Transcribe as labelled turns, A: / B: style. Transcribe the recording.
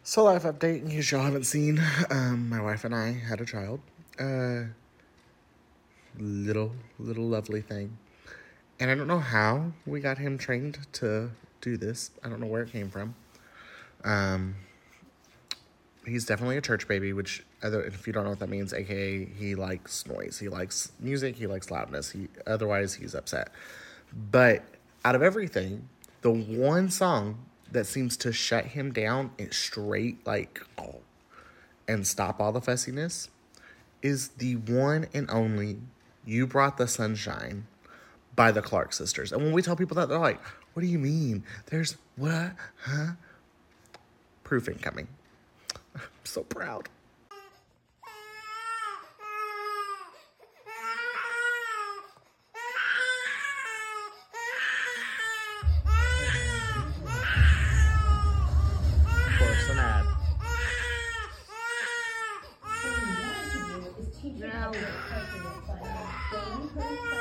A: So life update, in case y'all haven't seen, my wife and I had a child. Little lovely thing. And I don't know how we got him trained to do this. I don't know where it came from. He's definitely a church baby, which, if you don't know what that means, aka he likes noise. He likes music. He likes loudness. Otherwise, he's upset. But out of everything, the one song that seems to shut him down and straight, and stop all the fussiness is the one and only You Brought the Sunshine by the Clark Sisters. And when we tell people that, they're like, what do you mean? There's what? Huh? Proof incoming. I'm so proud.
B: Of course, an ad.
C: Now,